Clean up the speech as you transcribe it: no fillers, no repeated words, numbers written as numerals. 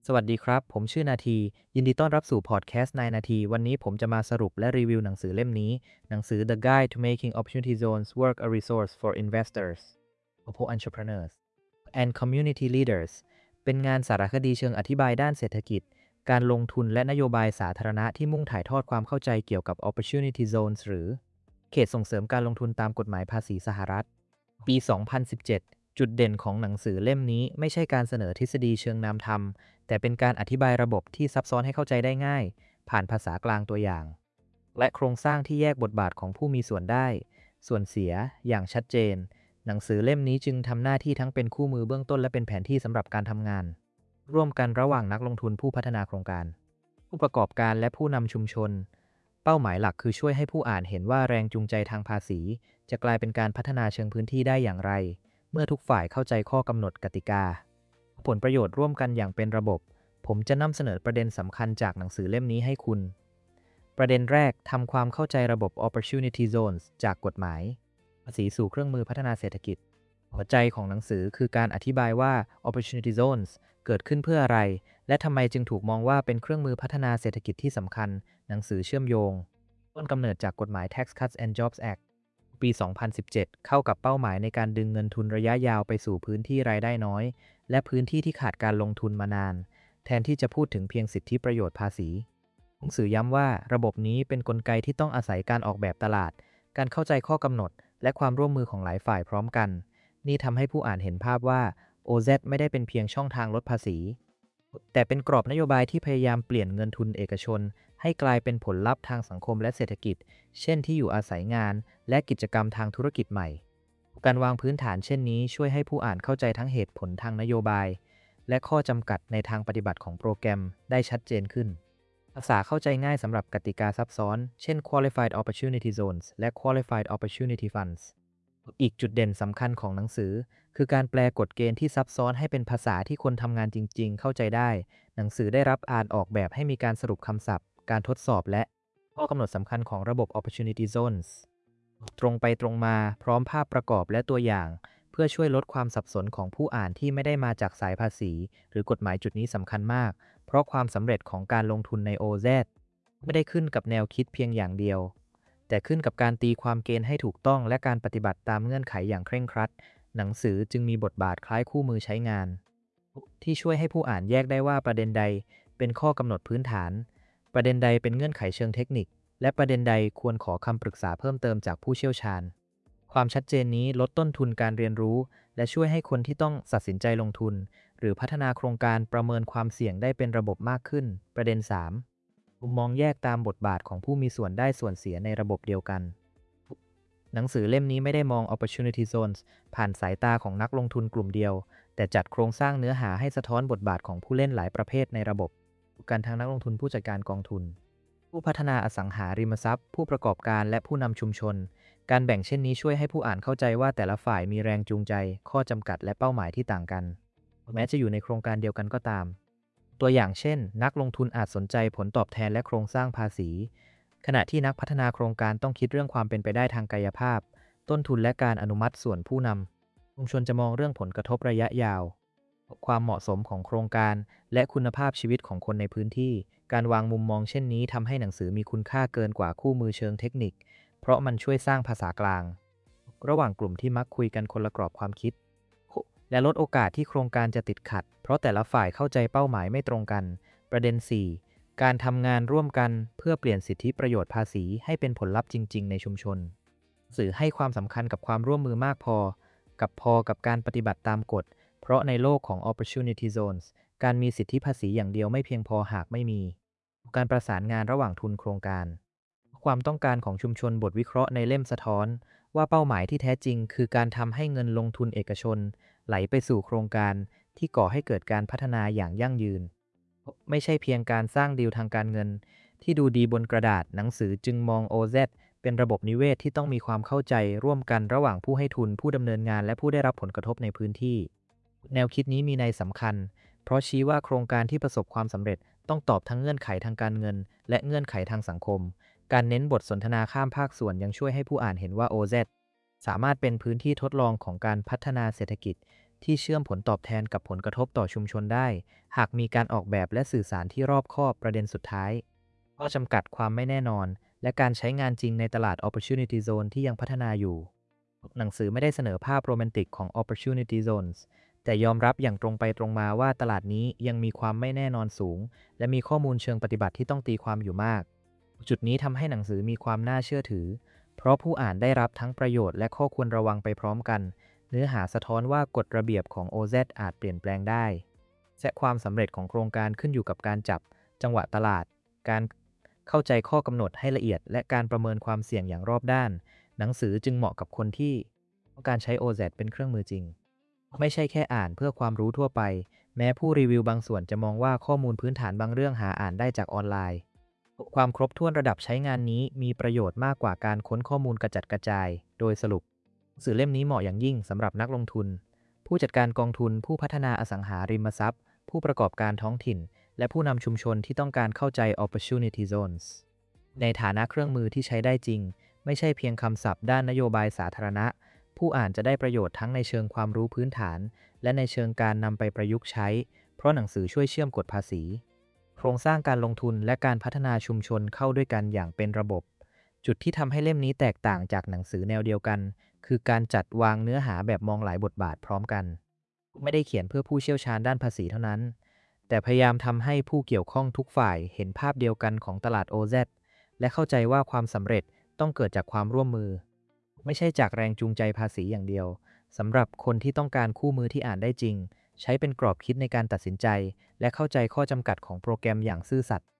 สวัสดีครับผมชื่อนาทียินดีต้อนรับสู่พอดแคสต์นายนาทีวันนี้ผมจะมาสรุปและรีวิวหนังสือเล่มนี้หนังสือ The Guide to Making Opportunity Zones Work a Resource for Investors for Entrepreneurs and Community Leaders เป็นงานสารคดีเชิงอธิบายด้านเศรษฐกิจการลงทุนและนโยบายสาธารณะที่มุ่งถ่ายทอดความเข้าใจเกี่ยวกับ Opportunity Zones หรือเขตส่งเสริมการลงทุนตามกฎหมายภาษีสหรัฐปี 2017 จุดเด่นของหนังสือเล่มนี้ไม่ใช่การเสนอทฤษฎีเชิงนำธรรมแต่เป็นการอธิบายระบบที่ซับซ้อนให้เข้าใจได้ง่ายผ่านภาษากลางตัวอย่างและโครงสร้างที่แยกบทบาทของผู้มีส่วนได้ส่วนเสียอย่างชัดเจนหนังสือเล่มนี้จึงทำหน้าที่ทั้งเป็นคู่มือเบื้องต้นและเป็นแผนที่สำหรับการทำงานร่วมกันระหว่างนักลงทุนผู้พัฒนาโครงการผู้ประกอบการและผู้นำชุมชนเป้าหมายหลักคือช่วยให้ผู้อ่านเห็นว่าแรงจูงใจทางภาษีจะกลายเป็นการพัฒนาเชิงพื้นที่ได้อย่างไรเมื่อทุกฝ่ายเข้าใจข้อกำหนดกติกาผลประโยชน์ร่วมกันอย่างเป็นระบบผมจะนำเสนอประเด็นสำคัญจากหนังสือเล่มนี้ให้คุณประเด็นแรกทำความเข้าใจระบบ Opportunity Zones จากกฎหมายภาษีสู่เครื่องมือพัฒนาเศรษฐกิจหัวใจของหนังสือคือการอธิบายว่า Opportunity Zones เกิดขึ้นเพื่ออะไรและทำไมจึงถูกมองว่าเป็นเครื่องมือพัฒนาเศรษฐกิจที่สำคัญหนังสือเชื่อมโยงต้นกำเนิดจากกฎหมาย Tax Cuts and Jobs Act ปี 2017 เข้ากับเป้าหมายในการดึงเงินทุนระยะยาวไปสู่พื้นที่รายได้น้อยและพื้นที่ที่ขาดการลงทุนมานานแทนที่จะพูดถึงเพียงสิทธิประโยชน์ภาษีหนังสือย้ำว่าระบบนี้เป็นกลไกที่ต้องอาศัยการออกแบบตลาดการเข้าใจข้อกำหนดและความร่วมมือของหลายฝ่ายพร้อมกันนี่ทำให้ผู้อ่านเห็นภาพว่า OZ ไม่ได้เป็นเพียงช่องทางลดภาษีแต่เป็นกรอบนโยบายที่พยายามเปลี่ยนเงินทุนเอกชนให้กลายเป็นผลลัพธ์ทางสังคมและเศรษฐกิจเช่นที่อยู่อาศัยงานและกิจกรรมทางธุรกิจใหม่การวางพื้นฐานเช่นนี้ช่วยให้ผู้อ่านเข้าใจทั้งเหตุผลทางนโยบายและข้อจำกัดในทางปฏิบัติของโปรแกรมได้ชัดเจนขึ้นภาษาเข้าใจง่ายสำหรับกติกาซับซ้อนเช่น Qualified Opportunity Zones และ Qualified Opportunity Funds อีกจุดเด่นสำคัญของหนังสือคือการแปลกฎเกณฑ์ที่ซับซ้อนให้เป็นภาษาที่คนทำงานจริงๆเข้าใจได้หนังสือได้รับอ่านออกแบบให้มีการสรุปคำศัพท์การทดสอบและข้อกำหนดสำคัญของระบบ Opportunity Zones ตรงไปตรงมาพร้อมภาพประกอบและตัวอย่างเพื่อช่วยลดความสับสนของผู้อ่านที่ไม่ได้มาจากสายภาษีหรือกฎหมายจุดนี้สำคัญมากเพราะความสำเร็จของการลงทุนใน OZ ไม่ได้ขึ้นกับแนวคิดเพียงอย่างเดียวแต่ขึ้นกับการตีความเกณฑ์ให้ถูกต้องและการปฏิบัติตามเงื่อนไขอย่างเคร่งครัดหนังสือจึงมีบทบาทคล้ายคู่มือใช้งานที่ช่วยให้ผู้อ่านแยกได้ว่าประเด็นใดเป็นข้อกำหนดพื้นฐานประเด็นใดเป็นเงื่อนไขเชิงเทคนิคและประเด็นใดควรขอคำปรึกษาเพิ่มเติมจากผู้เชี่ยวชาญความชัดเจนนี้ลดต้นทุนการเรียนรู้และช่วยให้คนที่ต้องตัดสินใจลงทุนหรือพัฒนาโครงการประเมินความเสี่ยงได้เป็นระบบมากขึ้นประเด็น 3มุมมองแยกตามบทบาทของผู้มีส่วนได้ส่วนเสียในระบบเดียวกันหนังสือเล่มนี้ไม่ได้มอง Opportunity Zones ผ่านสายตาของนักลงทุนกลุ่มเดียวแต่จัดโครงสร้างเนื้อหาให้สะท้อนบทบาทของผู้เล่นหลายประเภทในระบบการทางนักลงทุนผู้จัดการกองทุนผู้พัฒนาอสังหาริมทรัพย์ผู้ประกอบการและผู้นำชุมชนการแบ่งเช่นนี้ช่วยให้ผู้อ่านเข้าใจว่าแต่ละฝ่ายมีแรงจูงใจข้อจำกัดและเป้าหมายที่ต่างกันแม้จะอยู่ในโครงการเดียวกันก็ตามตัวอย่างเช่นนักลงทุนอาจสนใจผลตอบแทนและโครงสร้างภาษีขณะที่นักพัฒนาโครงการต้องคิดเรื่องความเป็นไปได้ทางกายภาพต้นทุนและการอนุมัติส่วนผู้นำชุมชนจะมองเรื่องผลกระทบระยะยาวความเหมาะสมของโครงการและคุณภาพชีวิตของคนในพื้นที่การวางมุมมองเช่นนี้ทำให้หนังสือมีคุณค่าเกินกว่าคู่มือเชิงเทคนิคเพราะมันช่วยสร้างภาษากลางระหว่างกลุ่มที่มักคุยกันคนละกรอบความคิดและลดโอกาสที่โครงการจะติดขัดเพราะแต่ละฝ่ายเข้าใจเป้าหมายไม่ตรงกันประเด็น 4การทำงานร่วมกันเพื่อเปลี่ยนสิทธิประโยชน์ภาษีให้เป็นผลลัพธ์จริงๆในชุมชนสื่อให้ความสำคัญกับความร่วมมือมากพอกับการปฏิบัติตามกฎเพราะในโลกของ Opportunity Zones การมีสิทธิภาษีอย่างเดียวไม่เพียงพอหากไม่มีการประสานงานระหว่างทุนโครงการความต้องการของชุมชนบทวิเคราะห์ในเล่มสะท้อนว่าเป้าหมายที่แท้จริงคือการทำให้เงินลงทุนเอกชนไหลไปสู่โครงการที่ก่อให้เกิดการพัฒนาอย่างยั่งยืนไม่ใช่เพียงการสร้างดีลทางการเงินที่ดูดีบนกระดาษหนังสือจึงมอง OZ เป็นระบบนิเวศที่ต้องมีความเข้าใจร่วมกันระหว่างผู้ให้ทุนผู้ดำเนินงานและผู้ได้รับผลกระทบในพื้นที่แนวคิดนี้มีนัยสำคัญเพราะชี้ว่าโครงการที่ประสบความสำเร็จต้องตอบทั้งเงื่อนไขทางการเงินและเงื่อนไขทางสังคมการเน้นบทสนทนาข้ามภาคส่วนยังช่วยให้ผู้อ่านเห็นว่า OZ สามารถเป็นพื้นที่ทดลองของการพัฒนาเศรษฐกิจที่เชื่อมผลตอบแทนกับผลกระทบต่อชุมชนได้หากมีการออกแบบและสื่อสารที่รอบคอบประเด็นสุดท้ายข้อจำกัดความไม่แน่นอนและการใช้งานจริงในตลาด Opportunity Zone ที่ยังพัฒนาอยู่หนังสือไม่ได้เสนอภาพโรแมนติกของ Opportunity Zones แต่ยอมรับอย่างตรงไปตรงมาว่าตลาดนี้ยังมีความไม่แน่นอนสูงและมีข้อมูลเชิงปฏิบัติที่ต้องตีความอยู่มากจุดนี้ทำให้หนังสือมีความน่าเชื่อถือเพราะผู้อ่านได้รับทั้งประโยชน์และข้อควรระวังไปพร้อมกันเนื้อหาสะท้อนว่ากฎระเบียบของ OZ อาจเปลี่ยนแปลงได้และความสำเร็จของโครงการขึ้นอยู่กับการจับจังหวะตลาดการเข้าใจข้อกำหนดให้ละเอียดและการประเมินความเสี่ยงอย่างรอบด้านหนังสือจึงเหมาะกับคนที่ต้องการใช้ OZ เป็นเครื่องมือจริงไม่ใช่แค่อ่านเพื่อความรู้ทั่วไปแม้ผู้รีวิวบางส่วนจะมองว่าข้อมูลพื้นฐานบางเรื่องหาอ่านได้จากออนไลน์ความครบถ้วนระดับใช้งานนี้มีประโยชน์มากกว่าการค้นข้อมูลกระจัดกระจายโดยสรุปหนังสือเล่มนี้เหมาะอย่างยิ่งสำหรับนักลงทุนผู้จัดการกองทุนผู้พัฒนาอสังหาริมทรัพย์ผู้ประกอบการท้องถิ่นและผู้นำชุมชนที่ต้องการเข้าใจ Opportunity Zones ในฐานะเครื่องมือที่ใช้ได้จริงไม่ใช่เพียงคำศัพท์ด้านนโยบายสาธารณะผู้อ่านจะได้ประโยชน์ทั้งในเชิงความรู้พื้นฐานและในเชิงการนำไปประยุกต์ใช้เพราะหนังสือช่วยเชื่อมกฎภาษีโครงสร้างการลงทุนและการพัฒนาชุมชนเข้าด้วยกันอย่างเป็นระบบจุดที่ทำให้เล่มนี้แตกต่างจากหนังสือแนวเดียวกันคือการจัดวางเนื้อหาแบบมองหลายบทบาทพร้อมกันไม่ได้เขียนเพื่อผู้เชี่ยวชาญด้านภาษีเท่านั้นแต่พยายามทำให้ผู้เกี่ยวข้องทุกฝ่ายเห็นภาพเดียวกันของตลาด OZ และเข้าใจว่าความสำเร็จต้องเกิดจากความร่วมมือไม่ใช่จากแรงจูงใจภาษีอย่างเดียวสำหรับคนที่ต้องการคู่มือที่อ่านได้จริงใช้เป็นกรอบคิดในการตัดสินใจและเข้าใจข้อจำกัดของโปรแกรมอย่างซื่อสัตย์